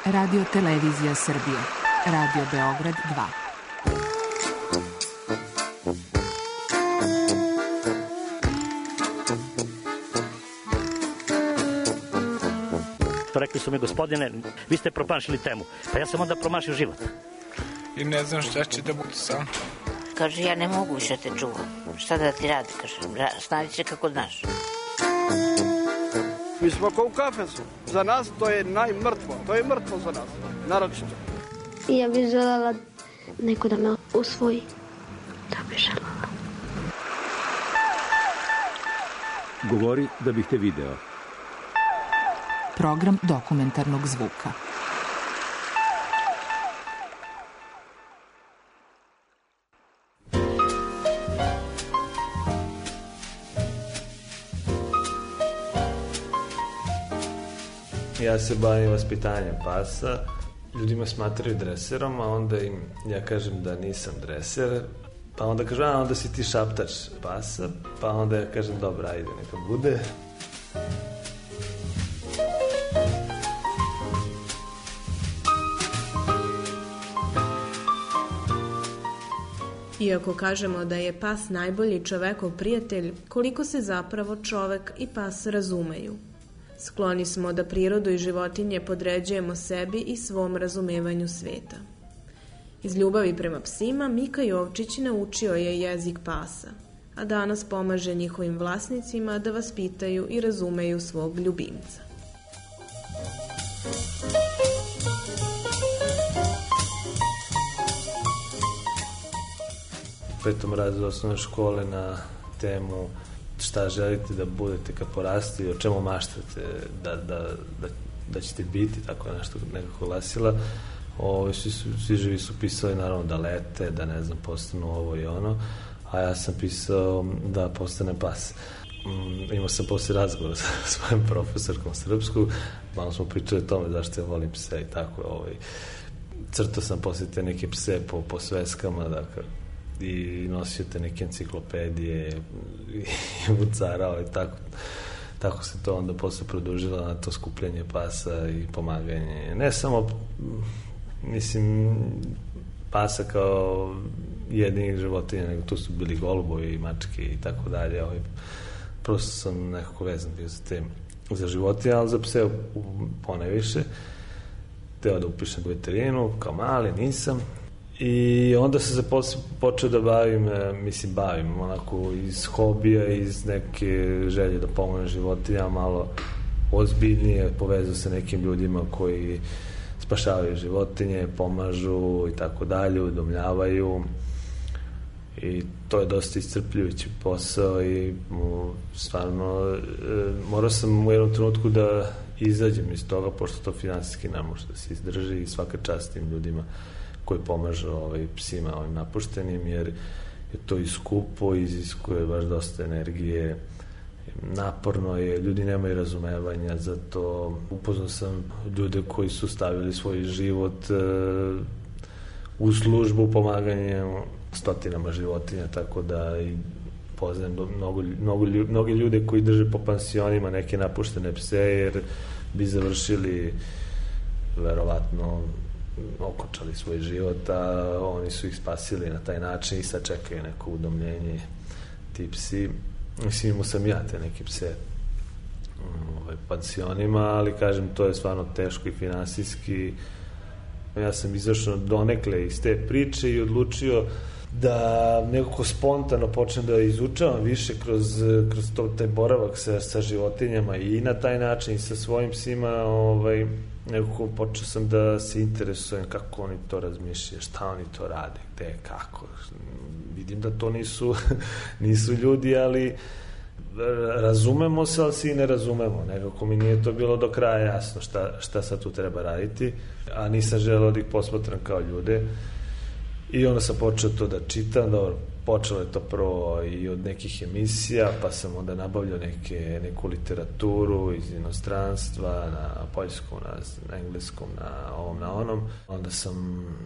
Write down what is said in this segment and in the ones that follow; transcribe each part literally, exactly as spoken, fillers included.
Radio Televizija Srbije. Radio Beograd dva. Rekli su mi, gospodine, vi ste promašili temu. Pa ja sam onda promašio život. I ne znam šta će da bude sam. Kaže, ja ne mogu više te čuvam. Šta da ti radi, kaže, snađi se kako znaš. Mi smo kao u kafesu. Za nas to je najmrtvo. To je mrtvo za nas. Naročito. Ja bih želela neko da me usvoji. Da bih želela. Govori da bih te video. Program dokumentarnog zvuka. Ja se bavim vaspitanjem pasa. Ljudima smatraju dreserom, a onda im ja kažem da nisam dreser. Pa onda kažu, a onda si ti šaptač pasa. Pa onda ja kažem, dobro, ajde, neka bude. Iako kažemo da je pas najbolji čovekov prijatelj, koliko se zapravo čovek i pas razumeju. Skloni smo da prirodu i životinje podređujemo sebi i svom razumevanju sveta. Iz ljubavi prema psima Mika Jovčić naučio je jezik pasa, a danas pomaže njihovim vlasnicima da vaspitaju i razumeju svog ljubimca. U petom razredu osnovne škole na temu šta želite da budete kad porasti, o čemu maštate da, da, da, da ćete biti, tako nešto nekako glasila. Ovi, svi, su, svi živi su pisali naravno da lete, da ne znam, postanu ovo i ono, a ja sam pisao da postane pas. Mm, imao sam posle razgovora sa svojom profesorkom srpsku, malo smo pričali o tome zašto ja volim pse i tako. Ovaj, crtao sam posle te neke pse po, po sveskama, dakle, i nosio te neke enciklopedije i vucarao i tako. Tako se to onda posle produžilo na to skupljanje pasa i pomaganje. Ne samo, mislim, pasa kao jedinih životinja, nego tu su bili golubovi i mačke i tako dalje. Ovaj, prosto sam nekako vezan bio za te, za životinje, ali za pse ponajviše. Teo da upišem veterinu, kao mali, nisam. I onda sam se posle počeo da bavim, mislim, bavim onako iz hobija, iz neke želje da pomogne životinja, malo ozbiljnije, povezao se nekim ljudima koji spašavaju životinje, pomažu i tako dalje, udomljavaju. I to je dosta iscrpljujući posao i stvarno morao sam u jednom trenutku da izađem iz toga, pošto to finansijski ne može da se izdrži i svaka čast tim ljudima koji pomažu ovaj, psima ovim napuštenim, jer je to i skupo, iziskuje baš dosta energije, naporno je, ljudi nemaju razumevanja za to. Upoznao sam ljude koji su stavili svoj život uh, u službu pomaganja stotinama životinja, tako da i poznajem mnogo, mnogo, mnogo ljude koji drže po pansionima neke napuštene pse, jer bi završili verovatno okončali svoj život, a oni su ih spasili na taj način i sad čekaju neko udomljenje ti psi. Mislim, imao sam ja te neke pse ovaj, pansionima, ali kažem, to je stvarno teško i finansijski. Ja sam izašao donekle iz te priče i odlučio da nekako spontano počnem da izučavam više kroz, kroz to, taj boravak sa, sa životinjama i na taj način i sa svojim psima, ovaj, nekako počeo sam da se interesujem kako oni to razmišljaju, šta oni to rade, gde, kako. Vidim da to nisu, nisu ljudi, ali razumemo se, ali se i ne razumemo. Nekako mi nije to bilo do kraja jasno šta, šta sad tu treba raditi, a nisam želeo da ih posmatram kao ljude. I onda sam počeo to da čitam, dobro, počelo je to prvo i od nekih emisija, pa sam onda nabavljao neke, neku literaturu iz inostranstva, na poljskom, na, na engleskom, na ovom, na onom. Onda sam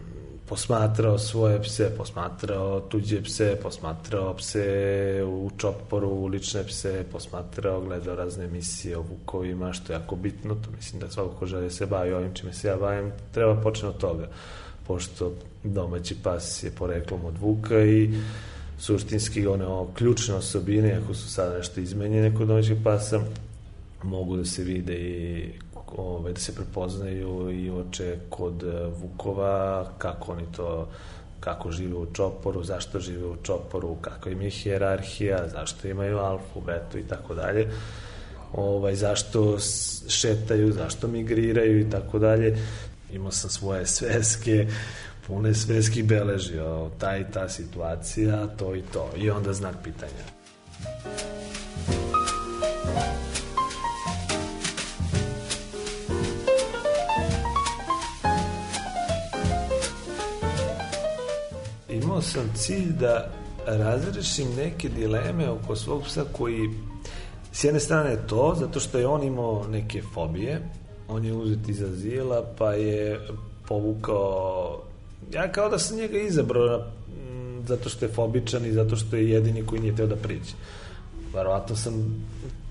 posmatrao svoje pse, posmatrao tuđe pse, posmatrao pse u čoporu, lične pse, posmatrao, gledao razne emisije o vukovima, što je jako bitno, to mislim da svako ko želi se bavi ovim čime se ja bavim, treba početi od toga, pošto domaći pas je poreklom od vuka i suštinski one ključne osobine, ako su sada nešto izmenjene kod domaćih pasa, mogu da se vide i ove, da se prepoznaju i oče kod vukova, kako oni to, kako žive u čoporu, zašto žive u čoporu, kako im je hijerarhija, zašto imaju alfu, betu i tako dalje, ovaj, zašto šetaju, zašto migriraju i tako dalje. Imao sam svoje sveske, pune sveskih beležio, ta i ta situacija, to i to, i onda znak pitanja. Imao sam cilj da razrešim neke dileme oko svog psa koji, s jedne strane je to, zato što je on imao neke fobije, on je uzet iz azila, pa je povukao, ja kao da sam njega izabrao m, zato što je fobičan i zato što je jedini koji nije teo da priđe. Verovatno sam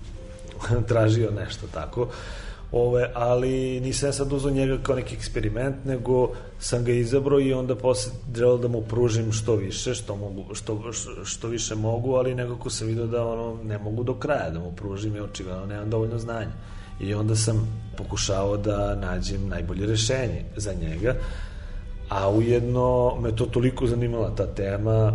tražio nešto tako. Ove, ali nisam ja sad uzao njega kao neki eksperiment, nego sam ga izabrao i onda posle želeo da mu pružim što više, što, mogu, što, što više mogu, ali nekako sam vidio da ono, ne mogu do kraja da mu pružim i očigledno nemam dovoljno znanja. I onda sam pokušao da nađem najbolje rešenje za njega, a ujedno me to toliko zanimala ta tema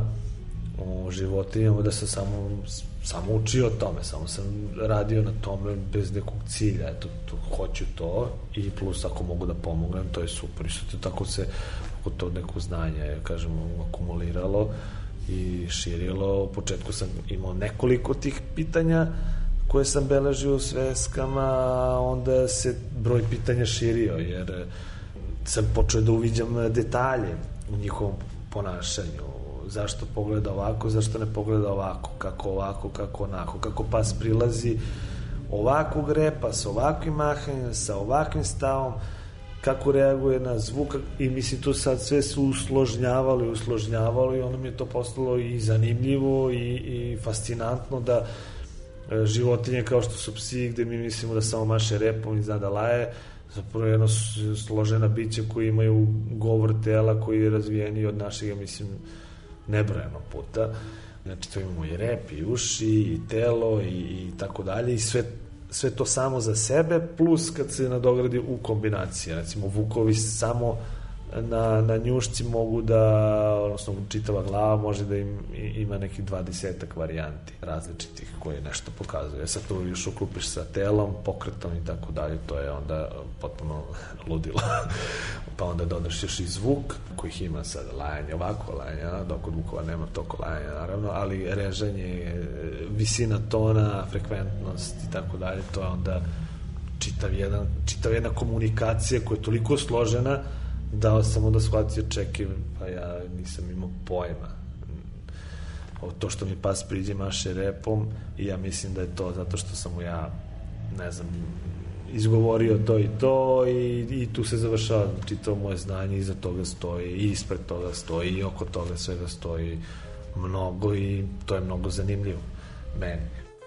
o životinjama da sam samo, samo učio o tome, samo sam radio na tome bez nekog cilja, eto, to, hoću to i plus ako mogu da pomognem, to je super. I što tako se oko to neko znanje, kažemo, akumuliralo i širilo. U početku sam imao nekoliko tih pitanja koje sam beležio u sveskama, onda se broj pitanja širio, jer sam počeo da uviđam detalje u njihovom ponašanju. Zašto pogleda ovako, zašto ne pogleda ovako, kako ovako, kako onako, kako pas prilazi ovakvog repa, sa ovakvim mahanjem, sa ovakvim stavom, kako reaguje na zvuk i mislim tu sad sve su usložnjavalo i usložnjavalo i onda mi je to postalo i zanimljivo i, i fascinantno da životinje kao što su psi, gde mi mislimo da samo maše repom i zna da laje, zapravo jedno složena bića koji imaju govor tela koji je razvijeniji od našeg, mislim, nebrojeno puta. Znači, to imamo i rep, i uši, i telo, i, i tako dalje, i sve, sve to samo za sebe, plus kad se nadogradi u kombinaciji. Recimo, vukovi samo na, na njušci mogu da, odnosno čitava glava može da im, ima nekih dvadesetak varijanti različitih koje nešto pokazuje. E sad to još uklupiš sa telom, pokretom i tako dalje, to je onda potpuno ludilo. Pa onda dodaš još i zvuk kojih ima sad lajanje, ovako lajanje, dok od vukova nema toko lajanja naravno, ali režanje, visina tona, frekventnost i tako dalje, to je onda čitav, jedan, čitav jedna komunikacija koja je toliko složena da sam onda shvatio, čekaj, pa ja nisam imao pojma. To što mi pas priđe maše repom i ja mislim da je to zato što sam mu ja, ne znam, izgovorio to i to i, i tu se završava čitavo moje znanje, iza toga stoji i ispred toga stoji i oko toga svega stoji mnogo i to je mnogo zanimljivo meni.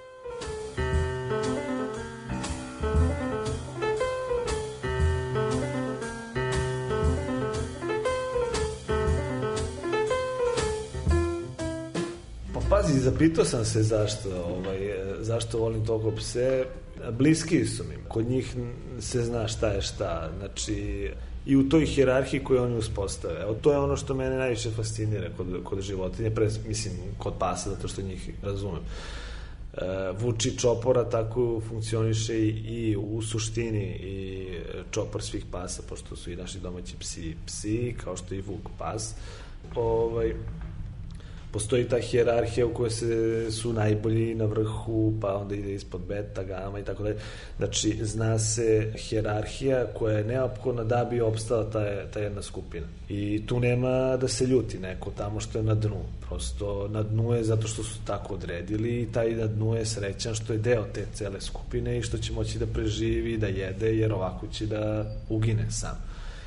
Pazi, zapitao sam se zašto, ovaj, zašto volim toliko pse. Bliski su mi. Kod njih se zna šta je šta. Znači, i u toj hijerarhiji koju oni uspostave. Evo, to je ono što mene najviše fascinira kod, kod životinje, pre, mislim, kod pasa, zato što njih razumem. E, vuči čopora tako funkcioniše i, i u suštini i čopor svih pasa, pošto su i naši domaći psi psi, kao što i vuk pas. Ovaj... Postoji ta hijerarhija u kojoj se, su najbolji na vrhu, pa onda ide ispod beta, gama i tako dalje. Znači, zna se hijerarhija koja je neophodna da bi opstala ta, ta jedna skupina. I tu nema da se ljuti neko tamo što je na dnu. Prosto na dnu je zato što su tako odredili i taj na dnu je srećan što je deo te cele skupine i što će moći da preživi, da jede, jer ovako će da ugine sam.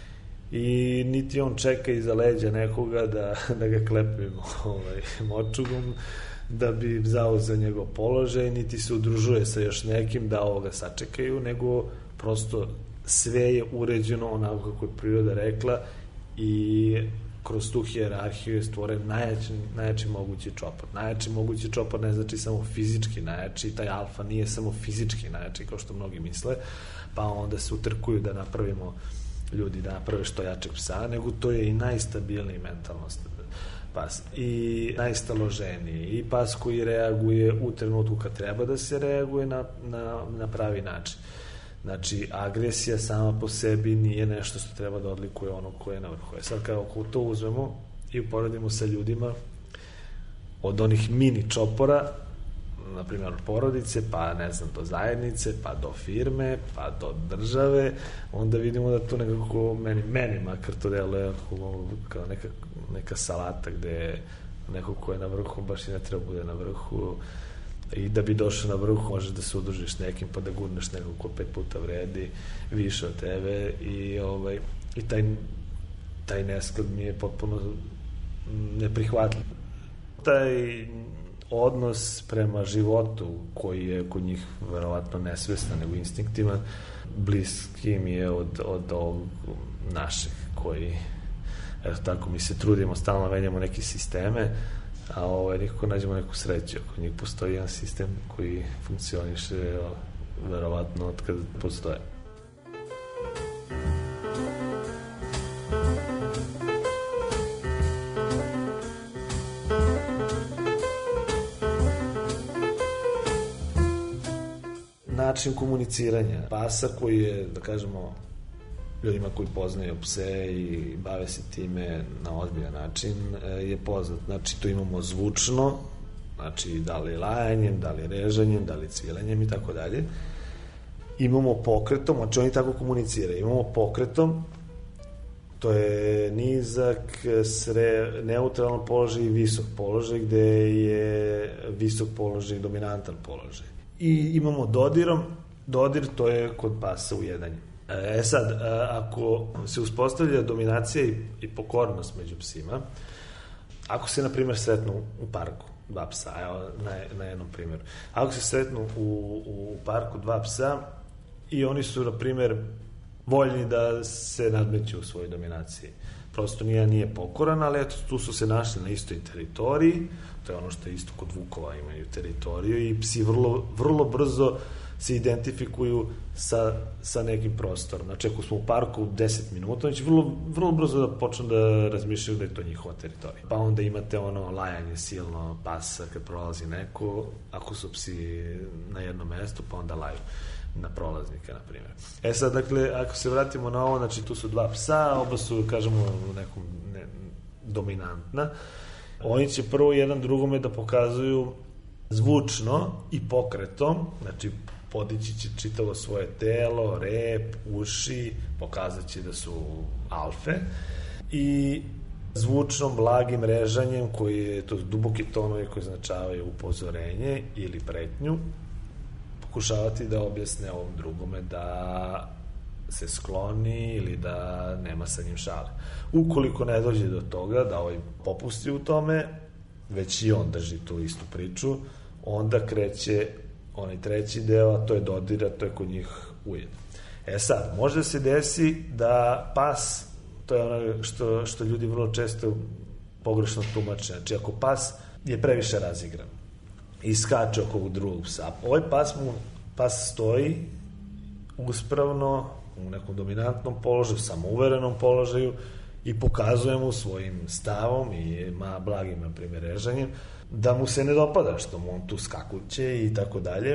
i niti on čeka iza leđa nekoga da, da ga klepimo ovaj, močugom, da bi zauzeo njegov položaj, niti se udružuje sa još nekim da ovoga sačekaju, nego prosto sve je uređeno onako kako je priroda rekla i kroz tu hijerarhiju je stvoren najjači, najjači mogući čopor. Najjači mogući čopor ne znači samo fizički najjači, taj alfa nije samo fizički najjači kao što mnogi misle, pa onda se utrkuju da napravimo ljudi da naprave što jačeg psa, nego to je i najstabilniji mentalno pas i najstaloženiji i pas koji reaguje u trenutku kad treba da se reaguje na, na, na pravi način. Znači, agresija sama po sebi nije nešto što treba da odlikuje ono koje je na vrhu. E sad, kako to uzmemo i uporedimo sa ljudima od onih mini čopora, na primjer od porodice, pa ne znam, do zajednice, pa do firme, pa do države, onda vidimo da to nekako, meni, meni makar to deluje kao neka, neka salata gde neko ko je na vrhu baš i ne treba bude na vrhu, i da bi došao na vrhu možeš da se udružiš nekim pa da gurneš nekog ko pet puta vredi više od tebe i, ovaj, i taj, taj nesklad mi je potpuno neprihvatljiv. Taj odnos prema životu koji je kod njih verovatno nesvestan nego instinktivan, bliski mi je od, od ovog našeg koji, eto tako, mi se trudimo, stalno menjamo neke sisteme, a ovaj, nikako nađemo neku sreću. Kod njih postoji jedan sistem koji funkcioniše verovatno od kada postoje. Način komuniciranja pasa koji je, da kažemo, ljudima koji poznaju pse i bave se time na ozbiljan način je poznat. Znači, to imamo zvučno, znači da li lajanjem, da li režanjem, da li cvilanjem i tako dalje. Imamo pokretom, znači oni tako komuniciraju. Imamo pokretom, to je nizak, sre, neutralan položaj i visok položaj, gde je visok položaj i dominantan položaj. I imamo dodirom, dodir to je kod pasa ujedanje. E sad, ako se uspostavlja dominacija i, i pokornost među psima, ako se, na primjer, sretnu u parku dva psa, evo, na, na jednom primjeru, ako se sretnu u, u parku dva psa i oni su, na primjer, voljni da se nadmeću u svojoj dominaciji, prosto nije, nije pokoran, ali eto, tu su se našli na istoj teritoriji, to je ono što je isto kod vukova, imaju teritoriju i psi vrlo, vrlo brzo se identifikuju sa, sa nekim prostorom. Znači, ako smo u parku deset minuta, oni će vrlo, vrlo brzo da počnu da razmišljaju da je to njihova teritorija. Pa onda imate ono lajanje silno pasa kad prolazi neko, ako su psi na jednom mestu, pa onda laju na prolaznike, na primjer. E sad, dakle, ako se vratimo na ovo, znači, tu su dva psa, oba su, kažemo, nekom ne, dominantna. Oni će prvo jedan drugome da pokazuju zvučno i pokretom, znači, podići će čitavo svoje telo, rep, uši, pokazat će da su alfe i zvučnom, blagim režanjem, koji je to duboki tonovi koji značavaju upozorenje ili pretnju, pokušavati da objasne ovom drugome da se skloni ili da nema sa njim šale. Ukoliko ne dođe do toga da ovaj popusti u tome, već i on drži tu istu priču, onda kreće onaj treći deo, a to je dodira, to je kod njih ujed. E sad, može se desi da pas, to je ono što, što ljudi vrlo često pogrešno tumače, znači ako pas je previše razigran i skače oko drugog psa, ovaj pas mu, pas stoji uspravno u nekom dominantnom položaju, samouverenom položaju i pokazuje mu svojim stavom i ma blagim, na primjer, režanjem, da mu se ne dopada što mu on tu skakuće i tako dalje.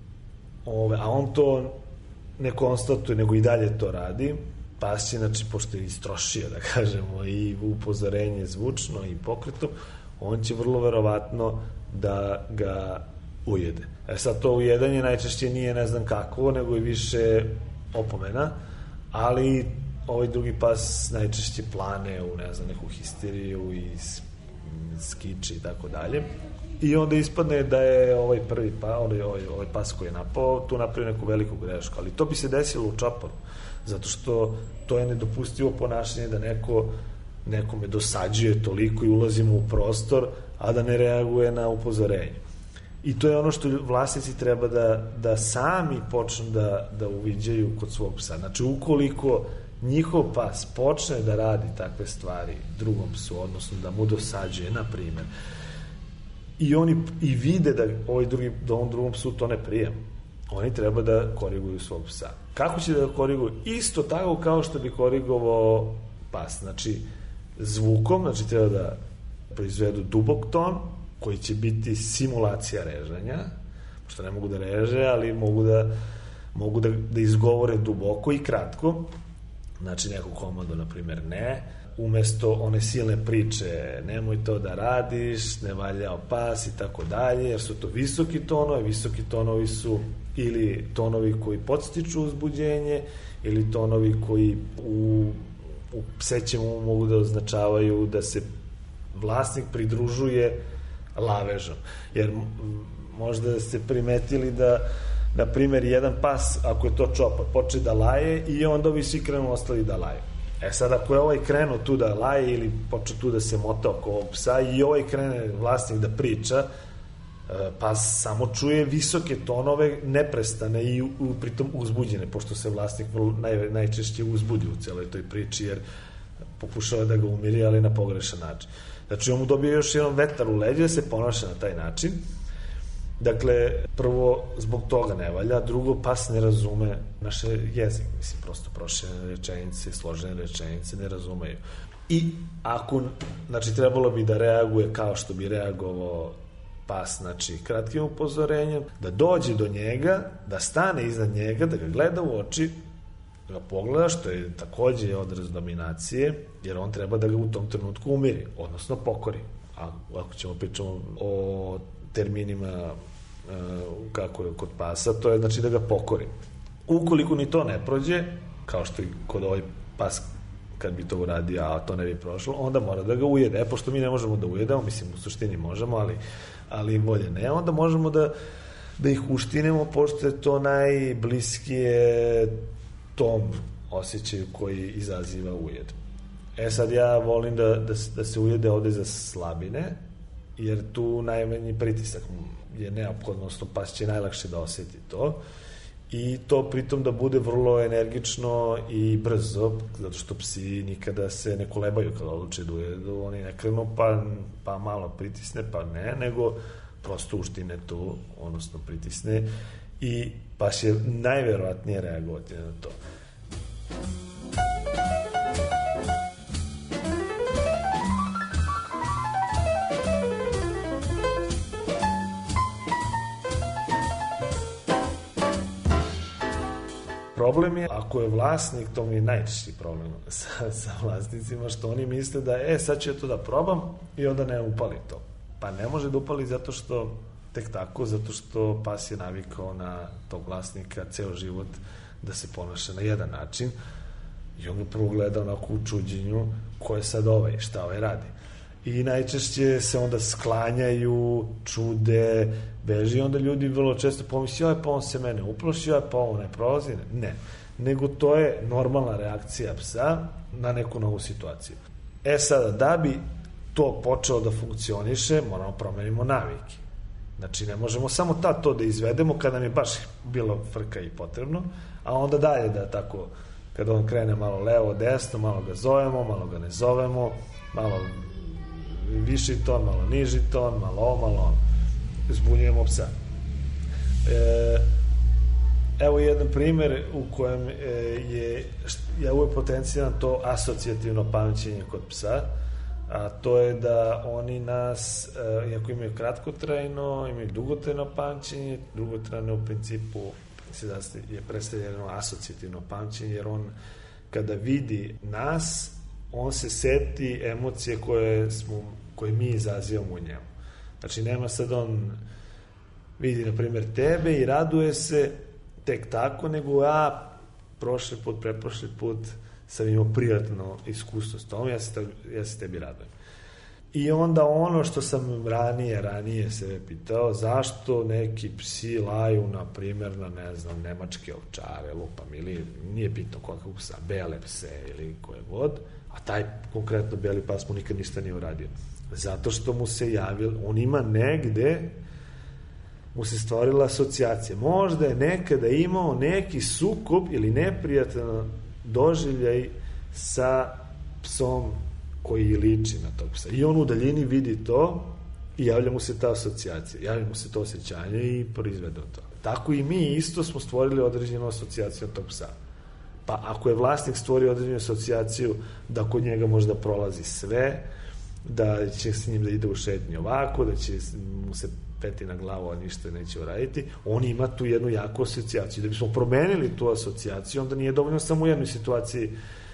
Ove, a on to ne konstatuje, nego i dalje to radi. Pas će, znači, pošto je istrošio, da kažemo, i upozorenje zvučno i pokretom, on će vrlo verovatno da ga ujede. E sad, to ujedanje najčešće nije ne znam kako, nego je više opomena, ali ovaj drugi pas najčešće plane u, ne znam, neku histeriju i skiči i tako dalje. i onda ispadne da je ovaj prvi pa, ovaj, ovaj, ovaj pas koji je napao tu napravio neku veliku grešku, ali to bi se desilo u čoporu, zato što to je nedopustivo ponašanje da neko nekome dosađuje toliko i ulazimo u prostor, a da ne reaguje na upozorenje. I to je ono što vlasnici treba da, da sami počnu da, da uviđaju kod svog psa. Znači, ukoliko njihov pas počne da radi takve stvari drugom psu, odnosno da mu dosađuje, na primjer, i oni i vide da ovaj drugi, da on drugom psu to ne prija, oni treba da koriguju svog psa. Kako će da ga koriguju? Isto tako kao što bi korigovao pas. Znači, zvukom, znači treba da proizvedu dubok ton, koji će biti simulacija režanja, što ne mogu da reže, ali mogu da, mogu da, da izgovore duboko i kratko, znači neku komandu, na primjer, ne, umesto one silne priče, nemoj to da radiš, ne valja pas i tako dalje, jer su to visoki tonovi, visoki tonovi su ili tonovi koji podstiču uzbuđenje, ili tonovi koji u, u psećemu mogu da označavaju da se vlasnik pridružuje lavežom. Jer možda ste primetili da, na primjer, jedan pas, ako je to čopor, počne da laje i onda ovi svi krenu ostali da laju. E sad, ako je ovaj krenuo tu da laje ili počne tu da se mota oko ovog psa i ovaj krene vlasnik da priča, pas samo čuje visoke tonove, neprestane i u, pritom uzbuđene, pošto se vlasnik naj, najčešće uzbudi u celoj toj priči, jer pokušava da ga umiri, ali na pogrešan način. Znači, on mu dobije još jedan vetar u leđe, da se ponaša na taj način. Dakle, prvo, zbog toga ne valja, drugo, pas ne razume naše jezik, mislim, prosto proširene rečenice, složene rečenice ne razumeju. I ako, znači, trebalo bi da reaguje kao što bi reagovao pas, znači, kratkim upozorenjem, da dođe do njega, da stane iznad njega, da ga gleda u oči, da ga pogleda, što je takođe odraz dominacije, jer on treba da ga u tom trenutku umiri, odnosno pokori. A ako ćemo pričamo o terminima kako je kod pasa, to je znači da ga pokori. Ukoliko ni to ne prođe, kao što i kod ovaj pas kad bi to uradio, a to ne bi prošlo, onda mora da ga ujede. E, pošto mi ne možemo da ujedemo, mislim, u suštini možemo, ali, ali bolje ne, onda možemo da, da ih uštinemo, pošto je to najbliskije tom osjećaju koji izaziva ujed. E sad, ja volim da, da, da se ujede ovde za slabine, jer tu najmanji pritisak je neophodno, odnosno pas će najlakše da osjeti to, i to pritom da bude vrlo energično i brzo, zato što psi nikada se ne kolebaju kada odluče da ujedu, oni ne krenu pa, pa malo pritisne, pa ne, nego prosto uštine tu, odnosno pritisne, i pa će najverovatnije reagovati na to. Problem je, ako je vlasnik, to mi je najčešći problem sa, sa vlasnicima, što oni misle da, e, sad ću ja to da probam i onda ne upali to. Pa ne može da upali zato što, tek tako, zato što pas je navikao na tog vlasnika ceo život da se ponaša na jedan način i on ga prvo gleda onako u čuđenju ko je sad ovaj, šta ovaj radi. I najčešće se onda sklanjaju, čude, beži, onda ljudi vrlo često pomisli, joj, pa on se mene uplaši, joj, pa on ne prolazi. Ne, nego to je normalna reakcija psa na neku novu situaciju. E sada, da bi to počelo da funkcioniše, moramo promenimo navike. Znači, ne možemo samo ta to da izvedemo kada nam je baš bilo frka i potrebno, a onda dalje da tako, kada on krene malo levo, desno, malo ga zovemo, malo ga ne zovemo, malo viši ton, malo niži ton, malo ovo, malo ono. Zbunjujemo psa. E, evo jedan primer u kojem e, je, ja uvek potenciram to asocijativno pamćenje kod psa, a to je da oni nas, e, iako imaju kratkotrajno, imaju dugotrajno pamćenje, dugotrajno u principu je predstavljeno asocijativno pamćenje, jer on kada vidi nas, on se seti emocije koje, smo, koje mi izazivamo u njemu. Znači, nema sad on vidi, na primjer, tebe i raduje se tek tako, nego ja prošli put, preprošli put sam imao prijatno iskustvo s tom, ja se, ja se tebi radujem. I onda ono što sam ranije, ranije se pitao, zašto neki psi laju, na primjer, na, ne znam, nemačke ovčare, lupam, ili nije bitno kakvog psa, bele pse ili koje god, a taj konkretno beli pas mu nikad ništa nije uradio. Zato što mu se javio, on ima negde, mu se stvorila asocijacija. Možda je nekada imao neki sukob ili neprijatan doživljaj sa psom koji liči na tog psa. I on u daljini vidi to i javlja mu se ta asocijacija, javlja mu se to osjećanje i proizvede to. Tako i mi isto smo stvorili određenu asocijaciju od tog psa. Pa ako je vlasnik stvorio određenu asocijaciju da kod njega možda prolazi sve, da će s njim da ide u šetnji ovako, da će mu se peti na glavu, a ništa neće uraditi, on ima tu jednu jaku asocijaciju. Da bismo promenili tu asocijaciju, onda nije dovoljno samo u jednoj situaciji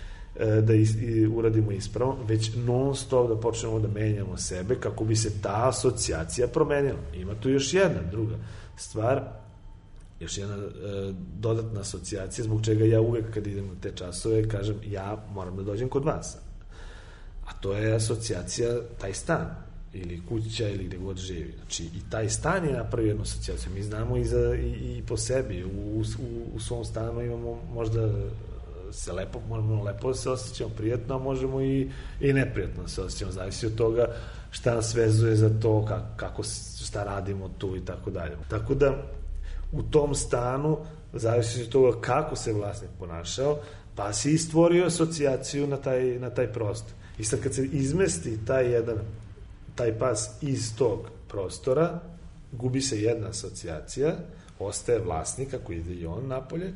da is, i uradimo ispravno, već non stop da počnemo da menjamo sebe kako bi se ta asocijacija promenila. Ima tu još jedna druga stvar, još jedna e, dodatna asocijacija zbog čega ja uvek kad idem na te časove kažem ja moram da dođem kod vas. A to je asocijacija taj stan ili kuća ili gde god živi. Znači i taj stan je napravio jednu asocijaciju. Mi znamo i, za, i, i po sebi. U, u, u svom stanu imamo možda se lepo, možemo lepo da se osjećamo prijetno, a možemo i, i neprijatno da se osjećamo, zavisi od toga šta nas vezuje za to, kako, kako šta radimo tu i tako dalje. Tako da u tom stanu zavisi od toga kako se vlasnik ponašao, pa si i stvorio asocijaciju na taj, na taj prostor. I sad kad se izmesti taj jedan taj pas iz tog prostora, gubi se jedna asocijacija, ostaje vlasnik ako ide i on napolje,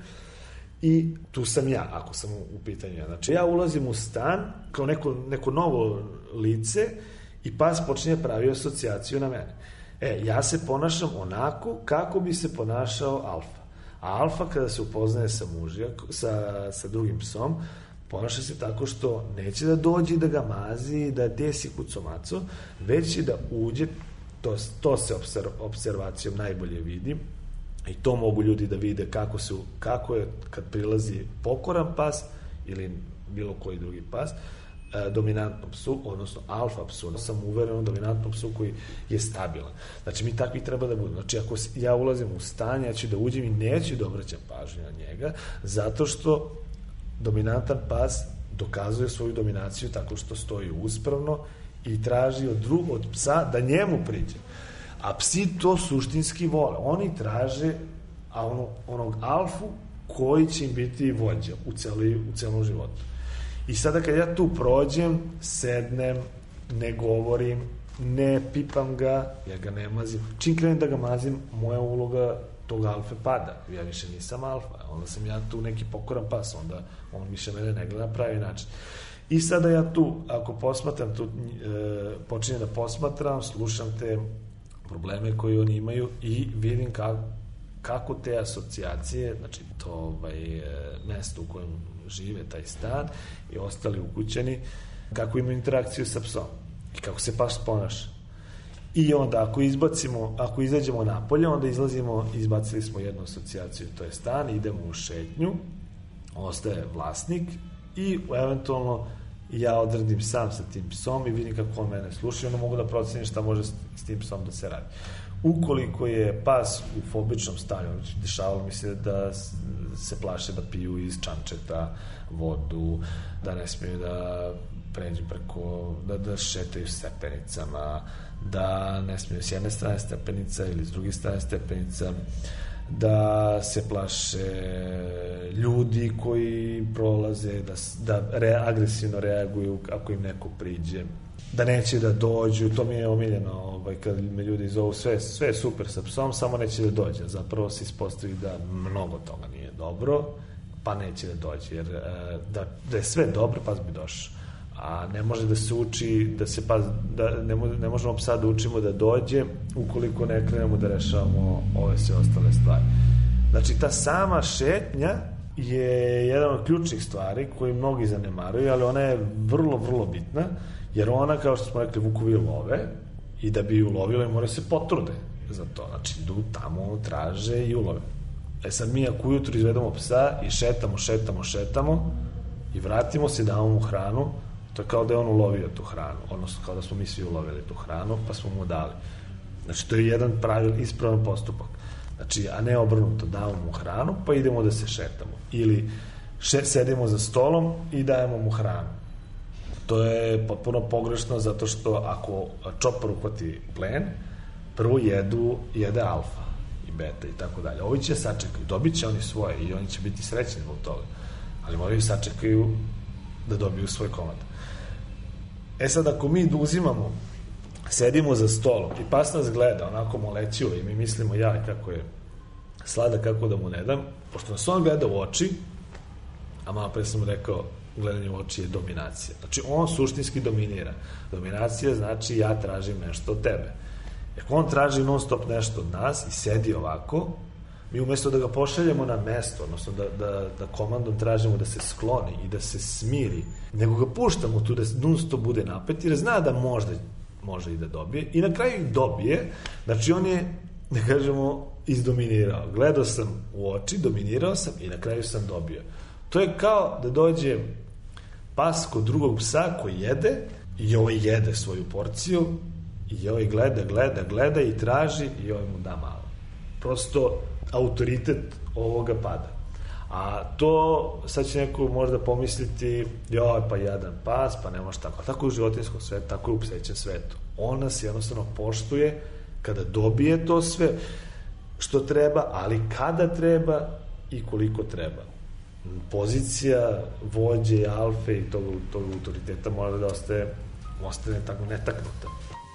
i tu sam ja, ako sam u pitanju. Znači, ja ulazim u stan kao neko, neko novo lice i pas počinje pravi asocijaciju na mene. E, ja se ponašam onako kako bi se ponašao alfa. A alfa kada se upoznaje sa mužijak, sa, sa drugim psom, ponaša se tako što neće da dođe da ga mazi, da desi kucomaco, već će da uđe, to, to se observacijom najbolje vidi, i to mogu ljudi da vide kako, su, kako je kad prilazi pokoran pas ili bilo koji drugi pas, e, dominantnom psu, odnosno alfa psu. Sam uveren u dominantnom psu koji je stabilan. Znači, mi takvi treba da budemo. Znači, ako ja ulazim u stan, ja ću da uđem i neću da obraćam pažnju na njega, zato što dominantan pas dokazuje svoju dominaciju tako što stoji uspravno i traži od drugog, od psa da njemu priđe. A psi to suštinski vole. Oni traže a ono, onog alfu koji će im biti vođa u, celi, u celom životu. I sada kad ja tu prođem, sednem, ne govorim, ne pipam ga, ja ga ne mazim. Čim krenem da ga mazim, moja uloga tog alfe pada. Ja više nisam alfa. Onda sam ja tu neki pokoran pas. Onda on više mene ne gleda na pravi način. I sada ja tu, ako posmatram, tu, e, počinjem da posmatram, slušam te probleme koje oni imaju i vidim kako, kako te asocijacije, znači to ovaj, mesto u kojem žive taj stan i ostali ukućani, kako imaju interakciju sa psom i kako se pas ponaša. I onda ako izbacimo, ako izađemo napolje, onda izlazimo, izbacili smo jednu asocijaciju, to je stan, idemo u šetnju, ostaje vlasnik i eventualno ja odredim sam sa tim psom i vidim kako on mene sluša i onda mogu da procenim šta može s tim psom da se radi. Ukoliko je pas u fobičnom stanju, dešavalo mi se da se plaše da piju iz čančeta vodu, da ne smiju da pređu preko, da, da šetaju stepenicama, da ne smiju s jedne strane stepenica ili s druge strane stepenica, da se plaše ljudi koji prolaze, da, da re, agresivno reaguju ako im neko priđe, da neće da dođu, to mi je omiljeno ovaj, kad me ljudi zovu, sve, sve je super sa psom, samo neće da dođe, zapravo se ispostavi da mnogo toga nije dobro, pa neće da dođe, jer da, da je sve dobro, pas bi došao. A ne može da se uči, da se pas, da ne, ne možemo psa da učimo da dođe ukoliko ne krenemo da rešavamo ove sve ostale stvari. Znači, ta sama šetnja je jedan od ključnih stvari koji mnogi zanemaruju, ali ona je vrlo, vrlo bitna, jer ona, kao što smo rekli, vukovi love i da bi ju lovile moraju se potrude za to. Znači, idu tamo, traže i ulove. E sad mi ako ujutru izvedemo psa i šetamo, šetamo, šetamo i vratimo se, damo mu hranu, To je kao da je on ulovio tu hranu, odnosno kao da smo mi svi ulovili tu hranu, pa smo mu dali. Znači, to je jedan pravil, ispravan postupak. Znači, a ne obrnuto, damo mu hranu, pa idemo da se šetamo. Ili še, sedimo za stolom i dajemo mu hranu. To je potpuno pogrešno, zato što ako čopar uhvati plen, prvo jedu, jede alfa i beta i tako dalje. Ovi će sačekaju, dobit će oni svoje i oni će biti srećni zbog toga. Ali moraju sačekaju da dobiju svoj komad. E sad, ako mi uzimamo, sedimo za stolom i pas nas gleda onako molećivo i mi mislimo ja kako je sladak, kako da mu ne dam, pošto nas on gleda u oči, a malo pre sam rekao, gledanje u oči je dominacija. Znači, on suštinski dominira. Dominacija znači ja tražim nešto od tebe. Ako on traži non stop nešto od nas i sedi ovako, mi umesto da ga pošaljemo na mesto, odnosno da, da, da komandom tražimo da se skloni i da se smiri, nego ga puštamo tu da non stop bude napet, jer zna da možda može i da dobije, i na kraju ih dobije. Znači, on je, da kažemo, izdominirao. Gledao sam u oči, dominirao sam i na kraju sam dobio. To je kao da dođe pas kod drugog psa koji jede i ovaj jede svoju porciju i ovaj gleda, gleda, gleda i traži i ovaj mu da malo. Prosto autoritet ovoga pada. A to, sad će neko možda pomisliti, joj, pa jadan pas, pa nemaš tako. Tako je u životinskom svetu, tako je u psećem svetu. On nas jednostavno poštuje kada dobije to sve što treba, ali kada treba i koliko treba. Pozicija vođe, alfe i tog, tog autoriteta mora da ostaje, ostane tako netaknuta.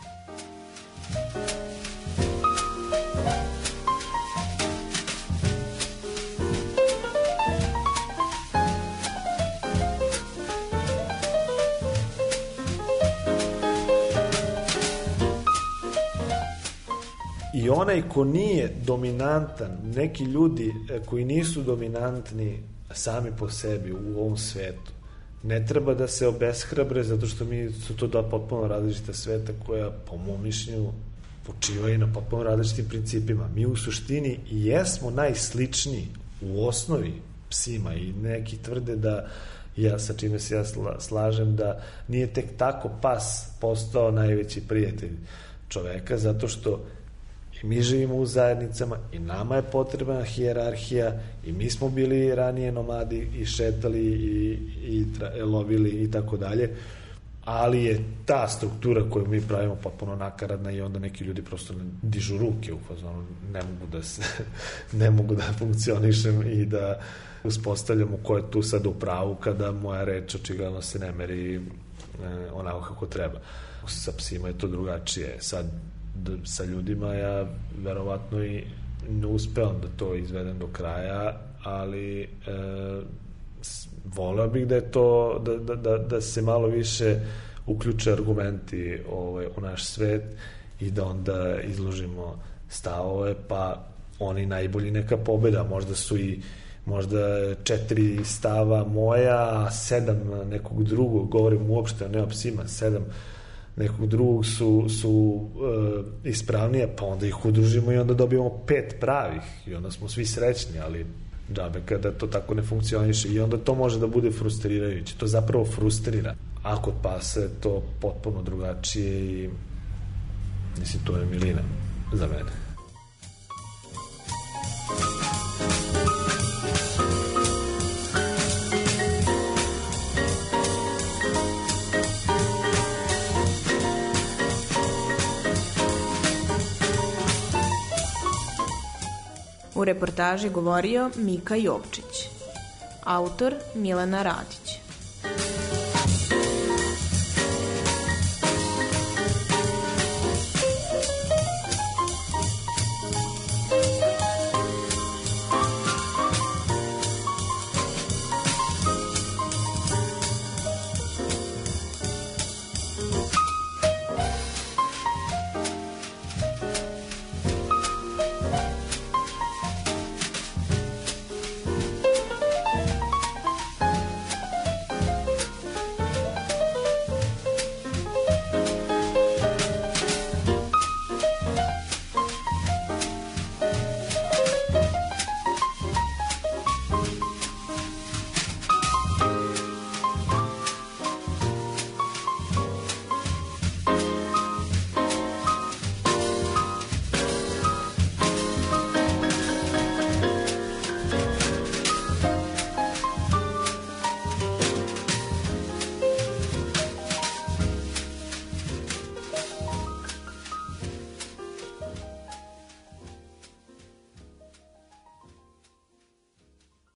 I onaj ko nije dominantan, neki ljudi koji nisu dominantni sami po sebi u ovom svetu, ne treba da se obeshrabre, zato što mi su to dva potpuno različita sveta koja, po mom mišljenju, počivaju na potpuno različitim principima. Mi u suštini i jesmo najsličniji u osnovi psima i neki tvrde da, ja sa čime se ja slažem, da nije tek tako pas postao najveći prijatelj čoveka, zato što i mi živimo u zajednicama i nama je potrebna hijerarhija i mi smo bili ranije nomadi i šetali i, i tra, lovili i tako dalje, ali je ta struktura koju mi pravimo potpuno nakaradna i onda neki ljudi prosto dižu ruke u fazonu, ne mogu da se, ne mogu da funkcionišem i da uspostavljamo ko je tu sad u pravu kada moja reč očigledno se ne meri eh, onako kako treba. Sa psima je to drugačije. Sad sa ljudima ja verovatno i ne uspevam da to izvedem do kraja, ali e, voleo bih da je to da, da, da, da se malo više uključe argumenti ovaj, u naš svet i da onda izložimo stavove, pa oni najbolji neka pobeda, možda su i možda četiri stava moja, sedam nekog drugog, govorim uopšte ne o psima, sedam nekog drugog su, su e, ispravnije, pa onda ih udružimo i onda dobijemo pet pravih i onda smo svi srećni, ali džabe kada to tako ne funkcioniše i onda to može da bude frustrirajuće, to zapravo frustrira. A kod pasa je to potpuno drugačije i mislim, to je milina za mene. U reportaži govorio Mika Jovčić, autor Milena Radić.